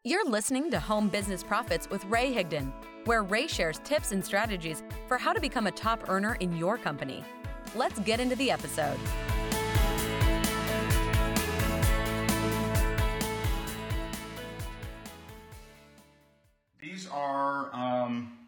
You're listening to Home Business Profits with Ray Higdon, where Ray shares tips and strategies for how to become a top earner in your company. Let's get into the episode. These are,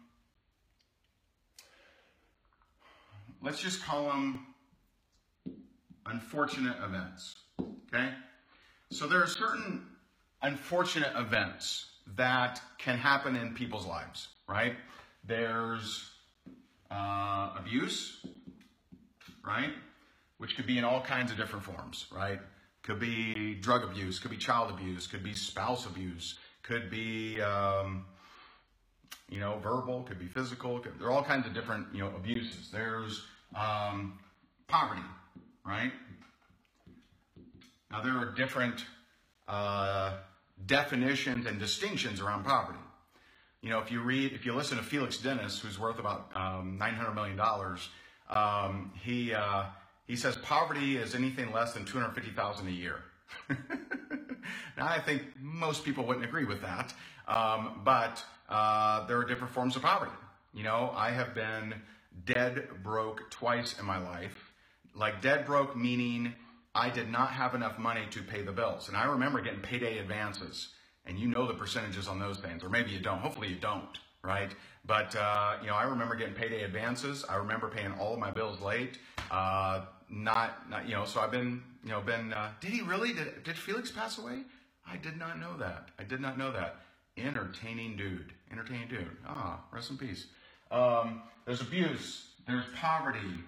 let's just call them unfortunate events, okay? So there are certain unfortunate events that can happen in people's lives, right? There's abuse, right? Which could be in all kinds of different forms, right? Could be drug abuse, could be child abuse, could be spouse abuse, could be, verbal, could be physical. There are all kinds of different, abuses. There's poverty, right? Now there are different definitions and distinctions around poverty. If you listen to Felix Dennis, who's worth about $900 million, he says poverty is anything less than $250,000 a year. Now, I think most people wouldn't agree with that, but there are different forms of poverty. I have been dead broke twice in my life. Like dead broke meaning I did not have enough money to pay the bills. And I remember getting payday advances, and the percentages on those things, or maybe you don't. Hopefully you don't, right? But, I remember getting payday advances. I remember paying all of my bills late. So I've been, did he really? Did Felix pass away? I did not know that. Entertaining dude. Rest in peace. There's abuse. There's poverty.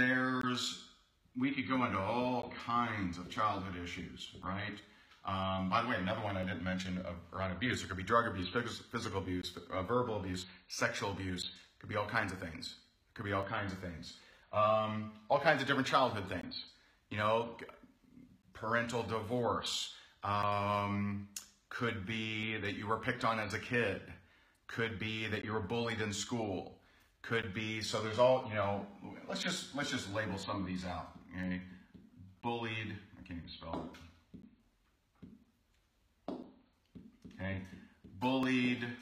We could go into all kinds of childhood issues, right? By the way, another one I didn't mention around abuse. It could be drug abuse, physical abuse, verbal abuse, sexual abuse. It could be all kinds of things. All kinds of different childhood things. Parental divorce. Could be that you were picked on as a kid. Could be that you were bullied in school. Could be, so there's all, let's just label some of these out. Okay? Bullied, I can't even spell it. Okay? Bullied,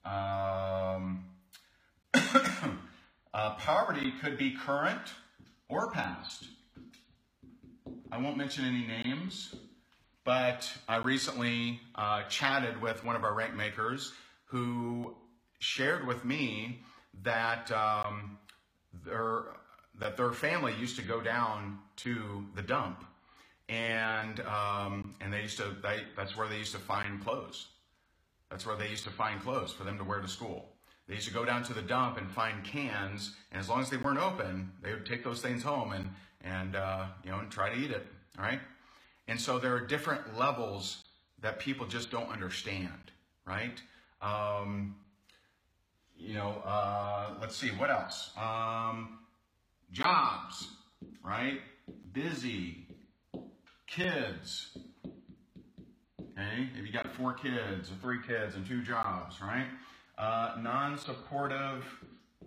poverty could be current or past. I won't mention any names, but I recently chatted with one of our rank makers who shared with me that their family used to go down to the dump, and that's where they used to find clothes. That's where they used to find clothes for them to wear to school. They used to go down to the dump and find cans, and as long as they weren't open, they would take those things home and try to eat it. All right. And so there are different levels that people just don't understand, right? Let's see, what else? Jobs, right? Busy, kids. Okay, if you got 4 kids or 3 kids and 2 jobs, right? Non-supportive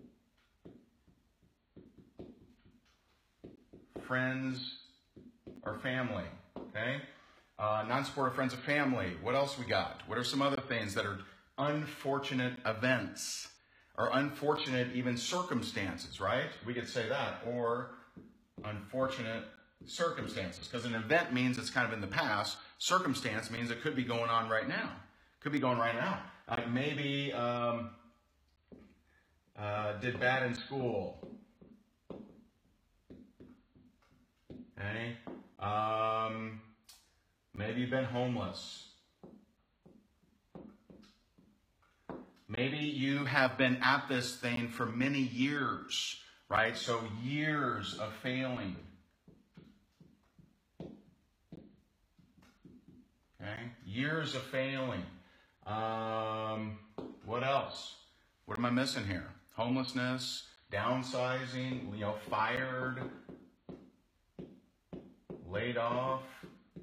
friends or family, okay? Non-supportive friends or family. What else we got? What are some other things that are unfortunate events or unfortunate even circumstances, right? We could say that, or unfortunate circumstances, because an event means it's kind of in the past. Circumstance means it could be going on right now. Like maybe did bad in school. Okay. Maybe you've been homeless. Maybe you have been at this thing for many years, right? So years of failing. Okay, years of failing. What else? What am I missing here? Homelessness, downsizing, fired, laid off.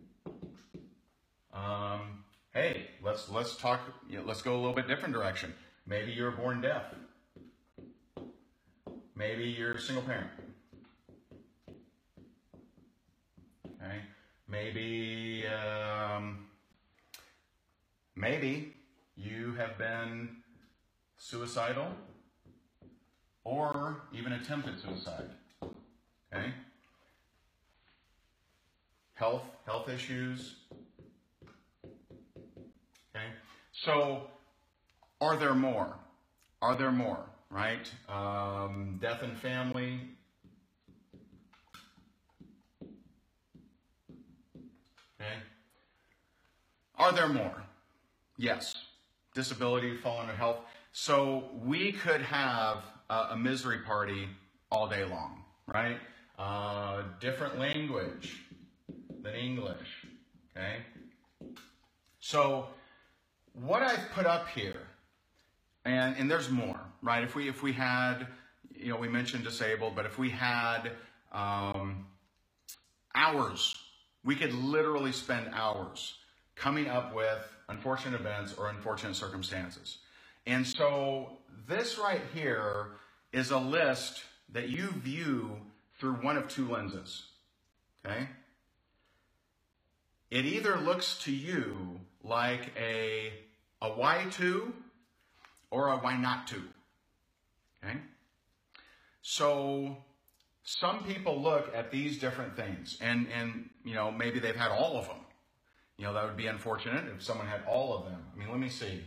Hey, let's talk. Let's go a little bit different direction. Maybe you were born deaf. Maybe you're a single parent. Okay. Maybe you have been suicidal or even attempted suicide. Okay? Health issues. Okay? So, are there more? Are there more, right? Death in family. Okay? Are there more? Yes. Disability, fallen in health. So we could have a misery party all day long, right? Different language than English, okay? So what I've put up here, and there's more, right? If we had, we mentioned disabled, but if we had hours, we could literally spend hours coming up with unfortunate events or unfortunate circumstances. And so this right here is a list that you view through one of two lenses, okay? It either looks to you like a why to or a why not to, okay? So some people look at these different things and maybe they've had all of them. That would be unfortunate if someone had all of them. I mean, let me see.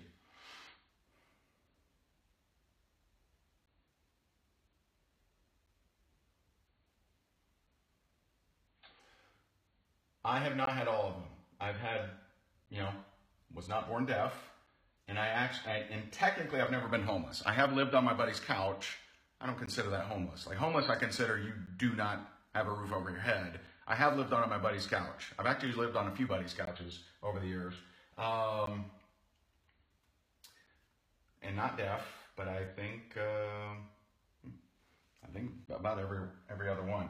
I have not had all of them. I've had, was not born deaf, and and technically I've never been homeless. I have lived on my buddy's couch. I don't consider that homeless. Like homeless, I consider you do not have a roof over your head. I have lived on my buddy's couch. I've actually lived on a few buddies' couches over the years. And not deaf, but I think about every other one.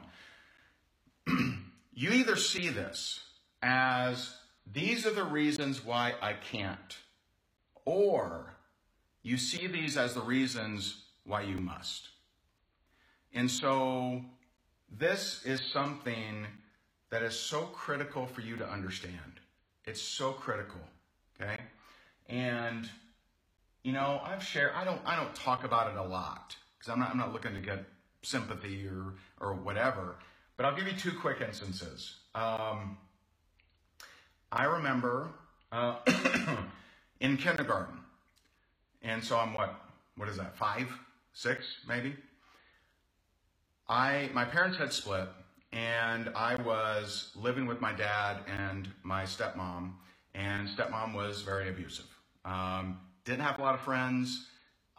You either see this as these are the reasons why I can't, or you see these as the reasons why you must. And so this is something that is so critical for you to understand. It's so critical, okay? And I've shared. I don't talk about it a lot because I'm not looking to get sympathy or whatever. But I'll give you two quick instances. I remember in kindergarten, and so I'm what is that? 5, 6, maybe. My parents had split. And I was living with my dad and my stepmom, and stepmom was very abusive. Didn't have a lot of friends.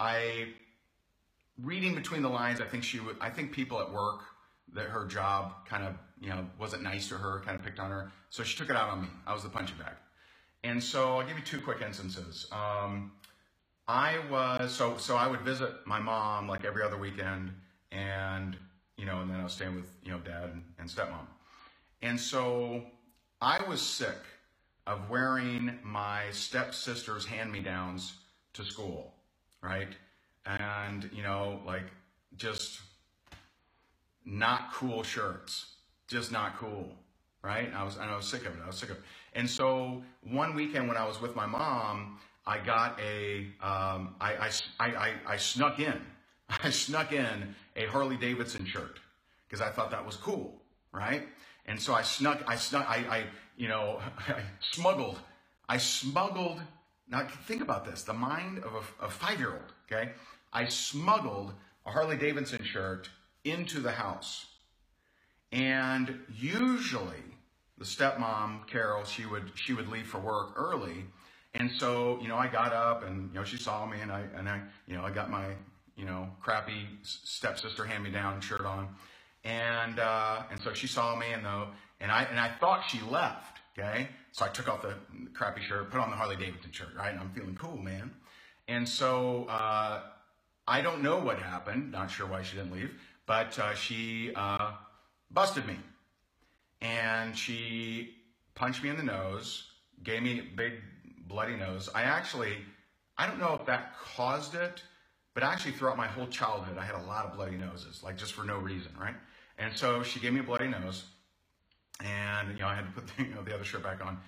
Reading between the lines, I think people at work, that her job kind of, wasn't nice to her, kind of picked on her. So she took it out on me. I was the punching bag. And so I'll give you two quick instances. I would visit my mom like every other weekend, and and then I was staying with, dad and stepmom. And so I was sick of wearing my stepsister's hand-me-downs to school, right? And, just not cool shirts, just not cool, right? I was sick of it. And so one weekend when I was with my mom, I got I snuck in a Harley Davidson shirt because I thought that was cool, right? And so I smuggled. Now think about this, the mind of a 5-year-old, okay? I smuggled a Harley Davidson shirt into the house. And usually the stepmom, Carol, she would leave for work early. And so, I got up and, she saw me and I got my, crappy stepsister hand-me-down shirt on. And so she saw me and I thought she left, okay? So I took off the crappy shirt, put on the Harley Davidson shirt, right? And I'm feeling cool, man. And so, I don't know what happened, not sure why she didn't leave, but, she, busted me. And she punched me in the nose, gave me a big bloody nose. I don't know if that caused it, but actually throughout my whole childhood, I had a lot of bloody noses, like just for no reason, right? And so she gave me a bloody nose, and I had to put the other shirt back on.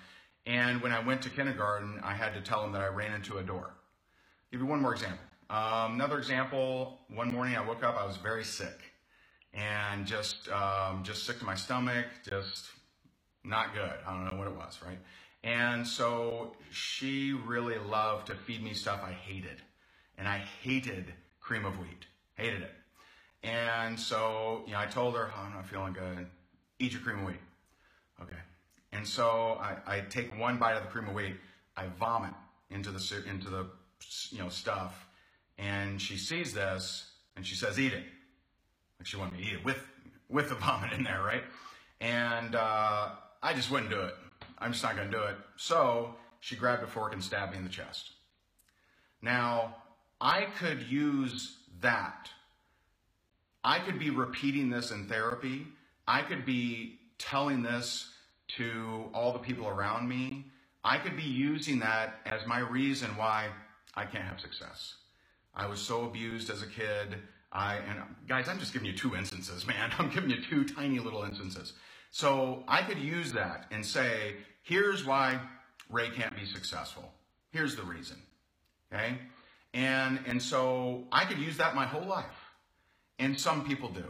And when I went to kindergarten, I had to tell them that I ran into a door. Give you one more example. Another example, one morning I woke up, I was very sick. And just sick to my stomach, just not good. I don't know what it was, right? And so she really loved to feed me stuff I hated. And I hated cream of wheat. Hated it. And so, I told her, oh, I'm not feeling good. Eat your cream of wheat. Okay. And so I take one bite of the cream of wheat. I vomit into the stuff. And she sees this and she says, eat it. Like she wanted me to eat it with the vomit in there, right? And I just wouldn't do it. I'm just not going to do it. So she grabbed a fork and stabbed me in the chest. Now, I could use that. I could be repeating this in therapy. I could be telling this to all the people around me. I could be using that as my reason why I can't have success. I was so abused as a kid. And guys, I'm just giving you 2 instances, man. I'm giving you 2 tiny little instances. So I could use that and say, here's why Ray can't be successful. Here's the reason. Okay? And so I could use that my whole life. And some people do.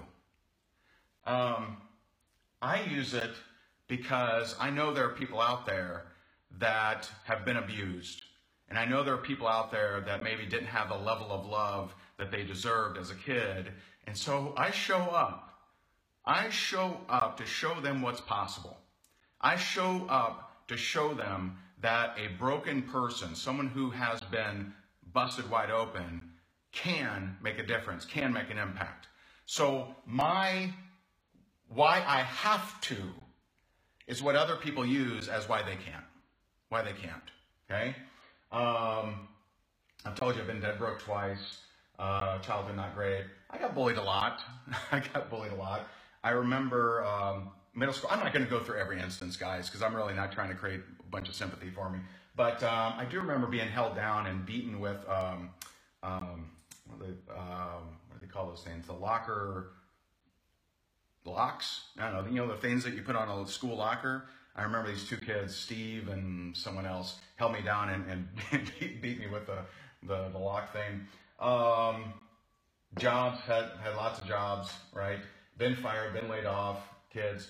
I use it because I know there are people out there that have been abused. And I know there are people out there that maybe didn't have the level of love that they deserved as a kid. And so I show up. I show up to show them what's possible. I show up to show them that a broken person, someone who has been busted wide open, can make a difference, can make an impact. So why I have to is what other people use as why they can't. Why they can't. Okay? I've told you I've been dead broke twice. Childhood not great. I got bullied a lot. I remember middle school. I'm not going to go through every instance, guys, because I'm really not trying to create a bunch of sympathy for me. But I do remember being held down and beaten with what do they call those things? The locker blocks? I don't know. The things that you put on a school locker. I remember these 2 kids, Steve and someone else, held me down and beat me with the lock thing. Jobs, had lots of jobs, right? Been fired, been laid off, kids.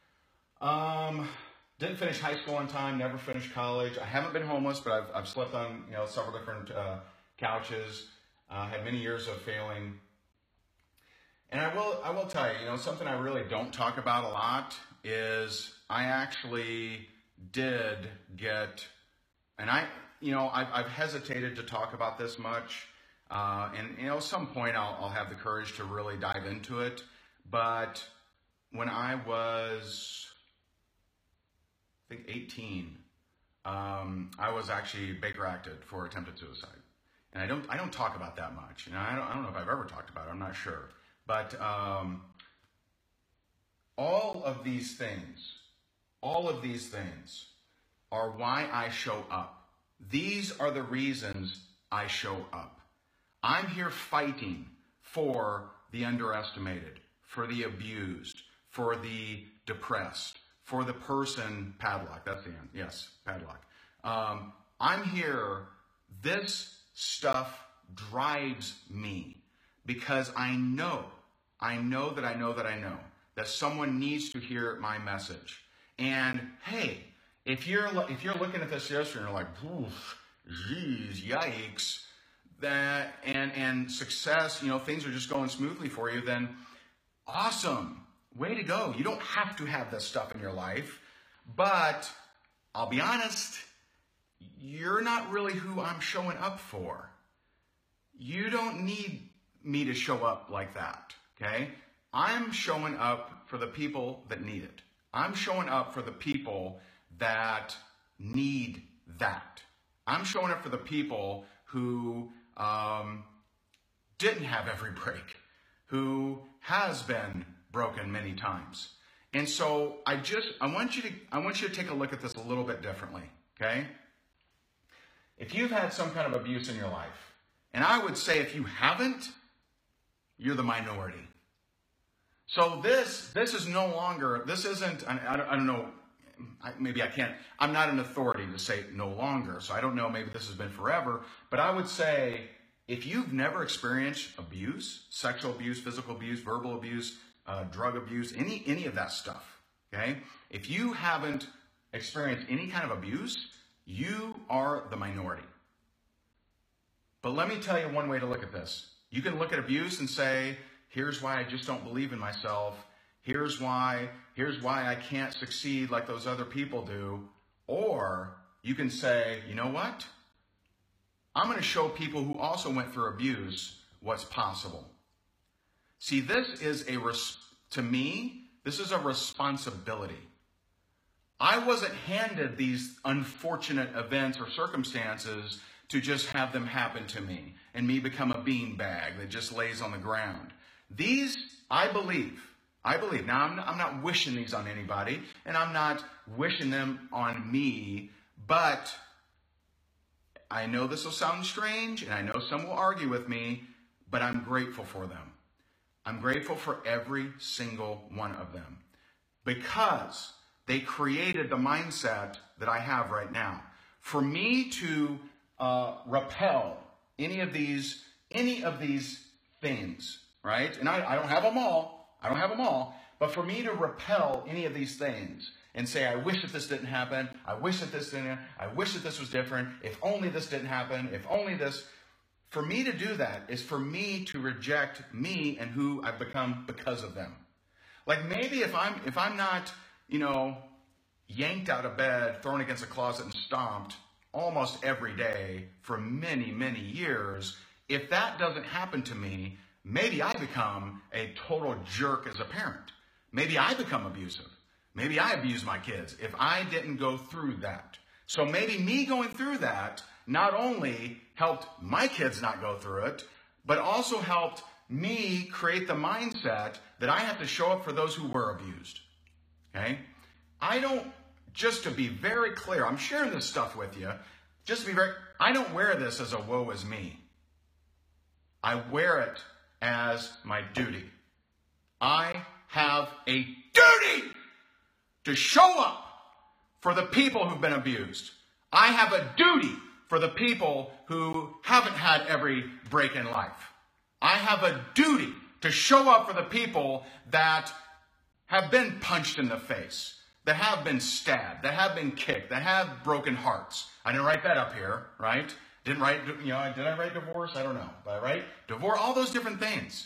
Didn't finish high school on time, never finished college. I haven't been homeless, but I've slept on several different couches. Had many years of failing. And I will tell you, something I really don't talk about a lot is I actually did get, and I've hesitated to talk about this much. And at some point I'll have the courage to really dive into it. But when I was, I think 18, I was actually Baker acted for attempted suicide. And I don't talk about that much. I don't know if I've ever talked about it. I'm not sure. But all of these things are why I show up. These are the reasons I show up. I'm here fighting for the underestimated, for the abused, for the depressed, for the person, Padlock, that's the end, yes, Padlock. I'm here, this stuff drives me because I know that someone needs to hear my message. And hey, if you're looking at this yesterday and you're like, oof, geez, yikes, that and success, things are just going smoothly for you, then awesome, way to go. You don't have to have this stuff in your life, but I'll be honest, you're not really who I'm showing up for. You don't need me to show up like that, okay? I'm showing up for the people that need it. I'm showing up for the people that need that. I'm showing up for the people who didn't have every break, who has been broken many times. And so I want you to take a look at this a little bit differently, okay? If you've had some kind of abuse in your life, and I would say if you haven't, you're the minority. So this is no longer, this isn't, I don't know, maybe I can't, I'm not an authority to say no longer, so I don't know, maybe this has been forever, but I would say if you've never experienced abuse, sexual abuse, physical abuse, verbal abuse, drug abuse, any of that stuff, okay? If you haven't experienced any kind of abuse, you are the minority. But let me tell you one way to look at this. You can look at abuse and say, here's why I just don't believe in myself. Here's why I can't succeed like those other people do. Or you can say, you know what? I'm going to show people who also went through abuse what's possible. See, this is to me, this is a responsibility. I wasn't handed these unfortunate events or circumstances to just have them happen to me and me become a beanbag that just lays on the ground. These, I believe. Now, I'm not wishing these on anybody, and I'm not wishing them on me, but I know this will sound strange, and I know some will argue with me, but I'm grateful for them. I'm grateful for every single one of them because they created the mindset that I have right now. For me to repel any of these things, right? And I don't have them all. But for me to repel any of these things and say, I wish that this didn't happen. I wish that this didn't. I wish that this was different. If only this didn't happen. If only this. For me to do that is for me to reject me and who I've become because of them. Like maybe if I'm not, yanked out of bed, thrown against a closet and stomped almost every day for many, many years, if that doesn't happen to me, maybe I become a total jerk as a parent. Maybe I become abusive. Maybe I abuse my kids if I didn't go through that. So maybe me going through that not only helped my kids not go through it, but also helped me create the mindset that I have to show up for those who were abused. Okay? Just to be very clear, I'm sharing this stuff with you. I don't wear this as a woe is me. I wear it as my duty. I have a duty to show up for the people who've been abused. I have a duty for the people who haven't had every break in life. I have a duty to show up for the people that have been punched in the face, that have been stabbed, that have been kicked, that have broken hearts. I didn't write that up here, right? Did I write divorce? I don't know. But I write divorce, all those different things.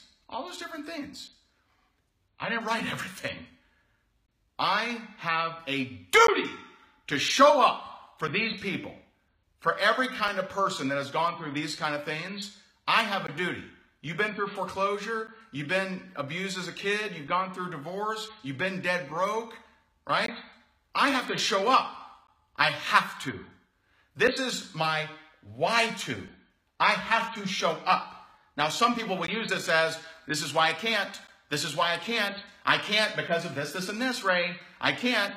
I didn't write everything. I have a duty to show up for these people. For every kind of person that has gone through these kind of things, I have a duty. You've been through foreclosure. You've been abused as a kid. You've gone through divorce. You've been dead broke, right? I have to show up. I have to. This is my why to. I have to show up. Now, some people will use this as, this is why I can't. This is why I can't. I can't because of this, this, and this, Ray. I can't.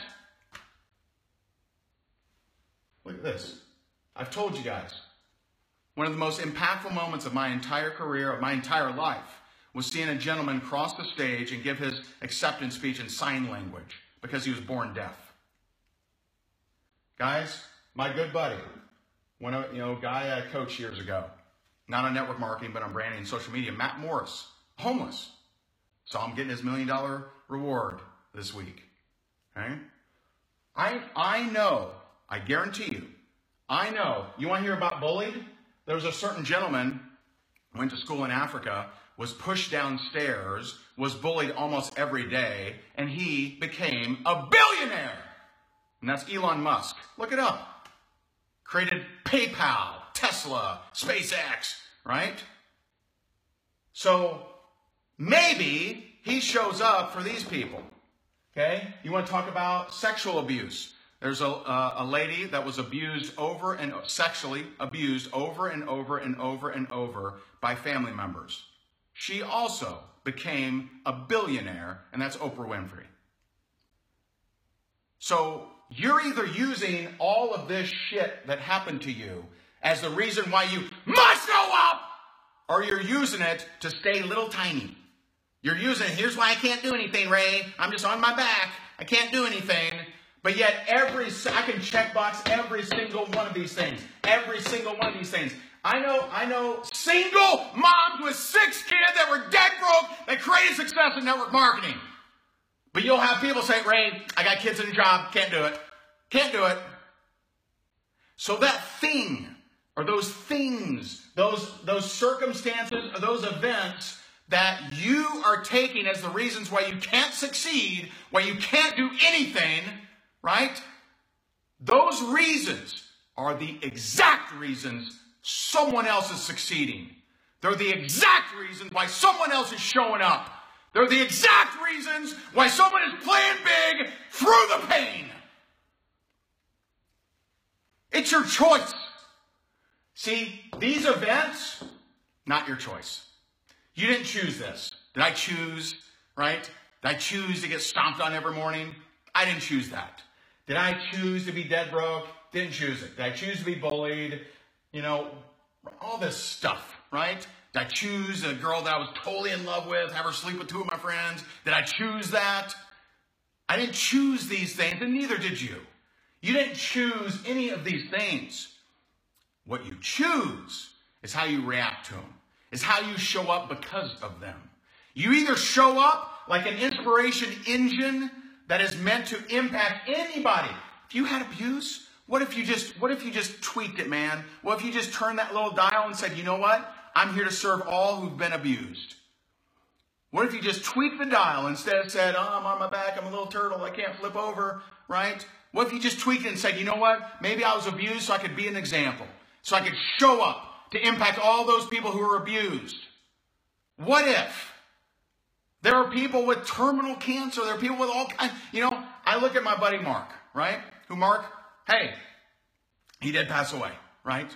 Look at this. I've told you guys. One of the most impactful moments of my entire career, of my entire life, was seeing a gentleman cross the stage and give his acceptance speech in sign language because he was born deaf. Guys, my good buddy, guy I coached years ago, not on network marketing, but on branding and social media, Matt Morris, homeless. Saw him getting his $1 million reward this week. Okay? I know, I guarantee you, you want to hear about bullied? There was a certain gentleman, went to school in Africa, was pushed downstairs, was bullied almost every day, and he became a billionaire. And that's Elon Musk. Look it up. Created PayPal, Tesla, SpaceX, right? So maybe he shows up for these people. Okay? You want to talk about sexual abuse? There's a lady that was sexually abused over and over and over and over by family members. She also became a billionaire, and that's Oprah Winfrey. So you're either using all of this shit that happened to you as the reason why you must go up, or you're using it to stay little tiny. You're using it, here's why I can't do anything, Ray. I'm just on my back. I can't do anything. But yet I can check box every single one of these things. Every single one of these things. I know single moms with 6 kids that were dead broke that created success in network marketing. But you'll have people say, Ray, I got kids in a job, can't do it. Can't do it. So that thing, or those things, those circumstances, or those events that you are taking as the reasons why you can't succeed, why you can't do anything, right? Those reasons are the exact reasons someone else is succeeding. They're the exact reasons why someone else is showing up. They're the exact reasons why someone is playing big through the pain. It's your choice. See, these events, not your choice. You didn't choose this. Did I choose, right? Did I choose to get stomped on every morning? I didn't choose that. Did I choose to be dead broke? Didn't choose it. Did I choose to be bullied? You know, all this stuff, right? Did I choose a girl that I was totally in love with, have her sleep with 2 of my friends? Did I choose that? I didn't choose these things, and neither did you. You didn't choose any of these things. What you choose is how you react to them, is how you show up because of them. You either show up like an inspiration engine that is meant to impact anybody. If you had abuse, what if you just tweaked it, man? What if you just turned that little dial and said, you know what? I'm here to serve all who've been abused. What if you just tweaked the dial instead of said, oh, I'm on my back, I'm a little turtle, I can't flip over, right? What if you just tweaked it and said, you know what? Maybe I was abused so I could be an example. So I could show up to impact all those people who are abused. What if? There are people with terminal cancer. There are people with all kinds. You know, I look at my buddy Mark, right? Who Mark? Hey, he did pass away, right?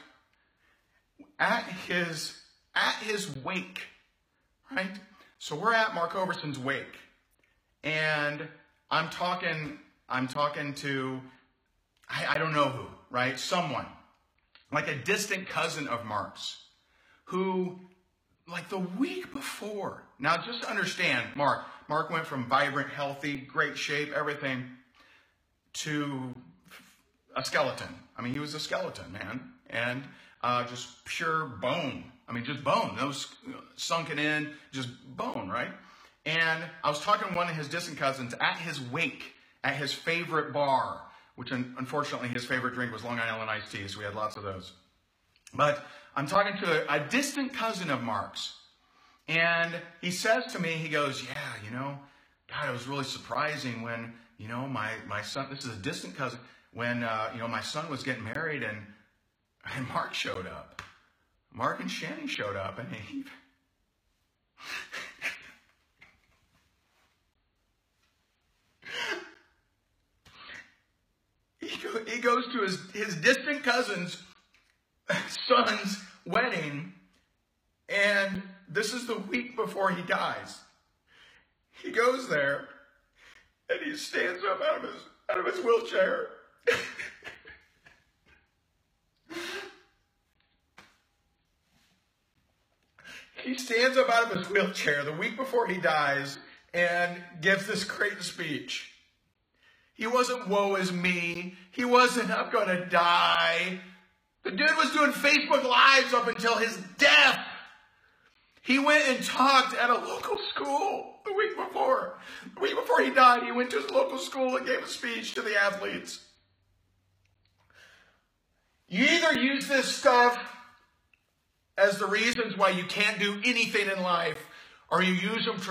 At his wake, right? So we're at Mark Overson's wake. And I'm talking to, I don't know who, right? Someone, like a distant cousin of Mark's, who, like the week before, now just to understand, Mark went from vibrant, healthy, great shape, everything, to a skeleton. I mean, he was a skeleton, man. And just pure bone. I mean, just bone. Those sunken in, just bone, right? And I was talking to one of his distant cousins at his wake, at his favorite bar, which unfortunately his favorite drink was Long Island iced tea, so we had lots of those. But I'm talking to a distant cousin of Mark's, and he says to me, he goes, yeah, you know, God, it was really surprising when, you know, my son, this is a distant cousin, when, you know, my son was getting married and Mark showed up. Mark and Shanny showed up, and he goes to his distant cousin's son's wedding, and this is the week before he dies. He goes there, and he stands up out of his wheelchair. He stands up out of his wheelchair the week before he dies and gives this great speech. He wasn't, woe is me. He wasn't, I'm going to die. The dude was doing Facebook Lives up until his death. He went and talked at a local school the week before. The week before he died, he went to his local school and gave a speech to the athletes. You either use this stuff as the reasons why you can't do anything in life, or you use them to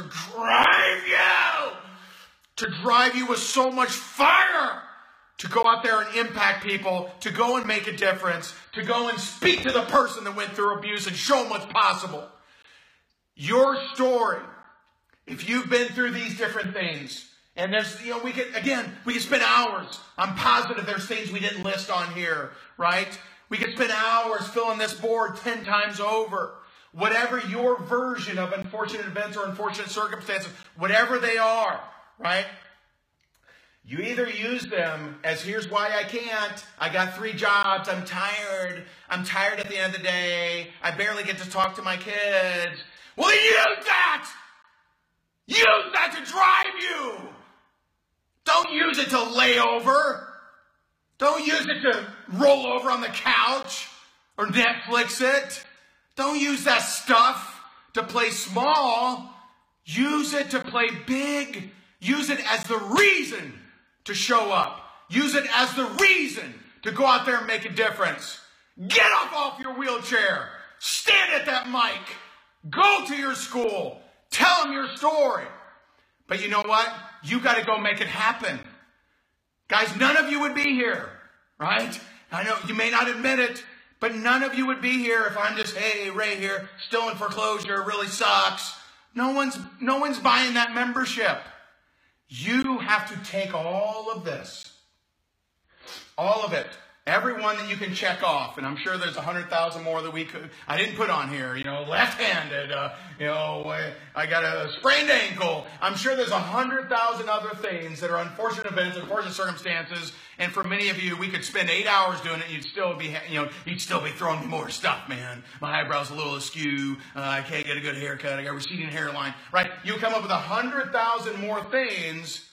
drive you with so much fire to go out there and impact people, to go and make a difference, to go and speak to the person that went through abuse and show them what's possible. Your story, if you've been through these different things, and there's, you know, we can spend hours. I'm positive there's things we didn't list on here, right? We could spend hours filling this board 10 times over. Whatever your version of unfortunate events or unfortunate circumstances, whatever they are, right? You either use them as, here's why I can't. I got 3 jobs. I'm tired. I'm tired at the end of the day. I barely get to talk to my kids. Well, use that! Use that to drive you! Don't use it to lay over. Don't use it to roll over on the couch or Netflix it. Don't use that stuff to play small. Use it to play big. Use it as the reason to show up. Use it as the reason to go out there and make a difference. Get up off your wheelchair. Stand at that mic. Go to your school. Tell them your story. But you know what? You got to go make it happen. Guys, none of you would be here, right? I know you may not admit it, but none of you would be here if I'm just, hey, Ray here, still in foreclosure, really sucks. No one's buying that membership. You have to take all of this, all of it, every one that you can check off, and I'm sure there's 100,000 more that we could. I didn't put on here, left-handed, I got a sprained ankle. I'm sure there's 100,000 other things that are unfortunate events, unfortunate circumstances, and for many of you, we could spend 8 hours doing it, and you'd still be throwing me more stuff, man. My eyebrow's a little askew. I can't get a good haircut. I got a receding hairline, right? You come up with 100,000 more things.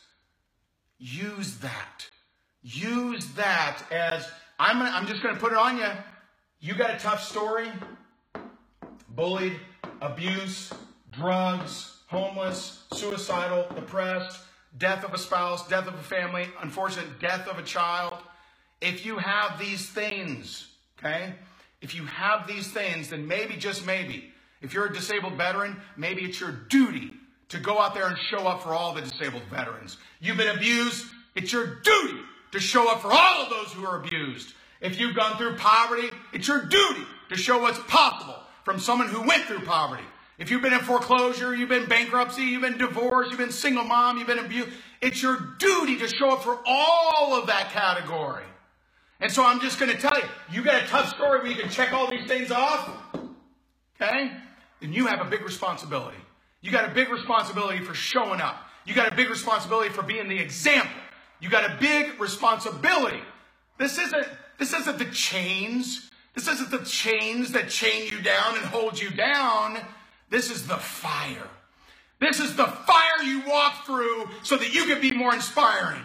Use that. Use that as, I'm just going to put it on you. You got a tough story, bullied, abuse, drugs, homeless, suicidal, depressed, death of a spouse, death of a family, unfortunate death of a child. If you have these things, okay, if you have these things, then maybe, just maybe, if you're a disabled veteran, maybe it's your duty to go out there and show up for all the disabled veterans. You've been abused, it's your duty to show up for all of those who are abused. If you've gone through poverty, it's your duty to show what's possible from someone who went through poverty. If you've been in foreclosure, you've been bankruptcy, you've been divorced, you've been single mom, you've been abused, it's your duty to show up for all of that category. And so I'm just going to tell you, you got a tough story where you can check all these things off, okay? Then you have a big responsibility. You got a big responsibility for showing up. You got a big responsibility for being the example. You got a big responsibility. This isn't the chains. This isn't the chains that chain you down and hold you down. This is the fire. This is the fire you walk through so that you can be more inspiring.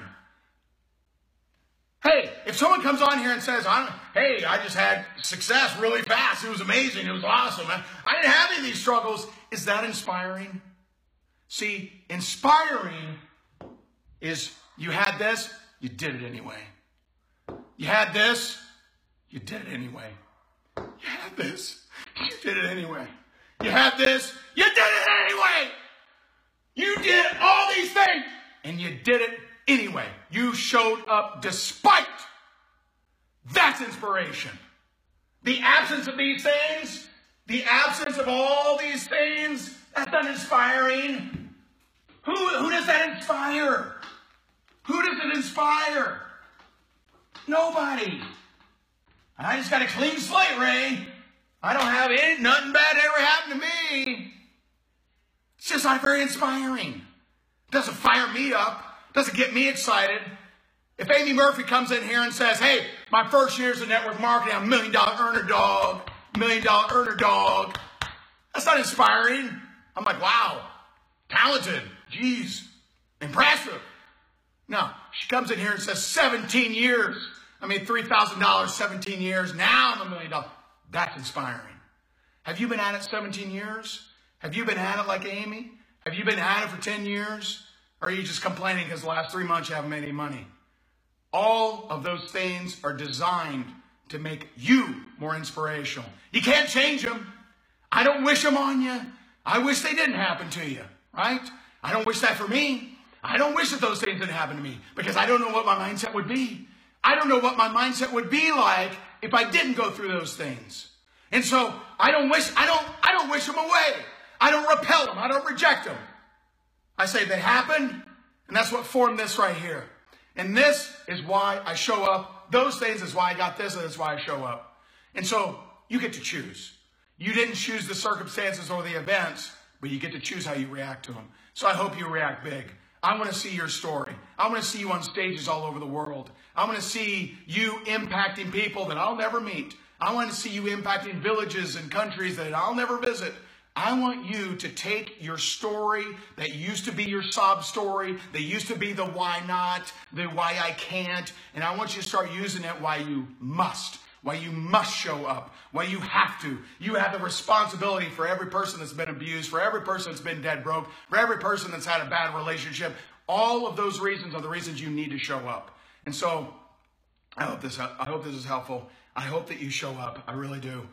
Hey, if someone comes on here and says, hey, I just had success really fast. It was amazing. It was awesome. I didn't have any of these struggles. Is that inspiring? See, inspiring is you had this, you did it anyway. You had this, you did it anyway. You had this, you did it anyway. You had this, you did it anyway. You did all these things, and you did it anyway. You showed up despite. That's inspiration. The absence of these things, the absence of all these things, that's not inspiring. Who does that inspire? Who does it inspire? Nobody. I just got a clean slate, Ray. I don't have nothing bad ever happened to me. It's just not very inspiring. It doesn't fire me up. It doesn't get me excited. If Amy Murphy comes in here and says, hey, my first year's in network marketing, I'm $1 million earner dog, $1 million earner dog. That's not inspiring. I'm like, wow, talented, geez, impressive. No, she comes in here and says 17 years. I mean, $3,000, 17 years. Now I'm $1 million. That's inspiring. Have you been at it 17 years? Have you been at it like Amy? Have you been at it for 10 years? Or are you just complaining because the last 3 months you haven't made any money? All of those things are designed to make you more inspirational. You can't change them. I don't wish them on you. I wish they didn't happen to you, right? I don't wish that for me. I don't wish that those things didn't happen to me because I don't know what my mindset would be. I don't know what my mindset would be like if I didn't go through those things. And so I don't wish them away. I don't repel them. I don't reject them. I say they happened, and that's what formed this right here. And this is why I show up. Those things is why I got this, and that's why I show up. And so you get to choose. You didn't choose the circumstances or the events, but you get to choose how you react to them. So I hope you react big. I want to see your story. I want to see you on stages all over the world. I want to see you impacting people that I'll never meet. I want to see you impacting villages and countries that I'll never visit. I want you to take your story that used to be your sob story, that used to be the why not, the why I can't, and I want you to start using it why you must show up, why you have to. You have the responsibility for every person that's been abused, for every person that's been dead broke, for every person that's had a bad relationship. All of those reasons are the reasons you need to show up. And so I hope this is helpful. I hope that you show up. I really do.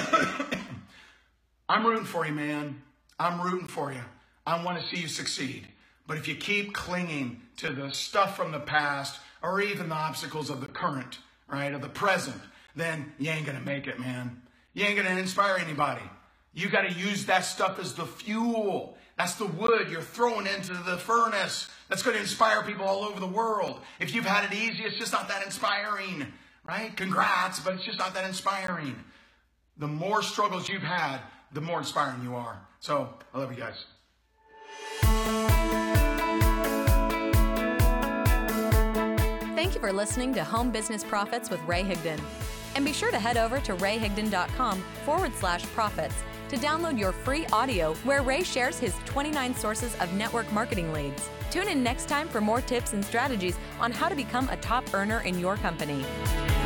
I'm rooting for you, man. I'm rooting for you. I want to see you succeed. But if you keep clinging to the stuff from the past or even the obstacles of the current, right, of the present, then you ain't going to make it, man. You ain't going to inspire anybody. You got to use that stuff as the fuel. That's the wood you're throwing into the furnace. That's going to inspire people all over the world. If you've had it easy, it's just not that inspiring, right? Congrats, but it's just not that inspiring. The more struggles you've had, the more inspiring you are. So, I love you guys. Thank you for listening to Home Business Profits with Ray Higdon. And be sure to head over to rayhigdon.com/profits to download your free audio where Ray shares his 29 sources of network marketing leads. Tune in next time for more tips and strategies on how to become a top earner in your company.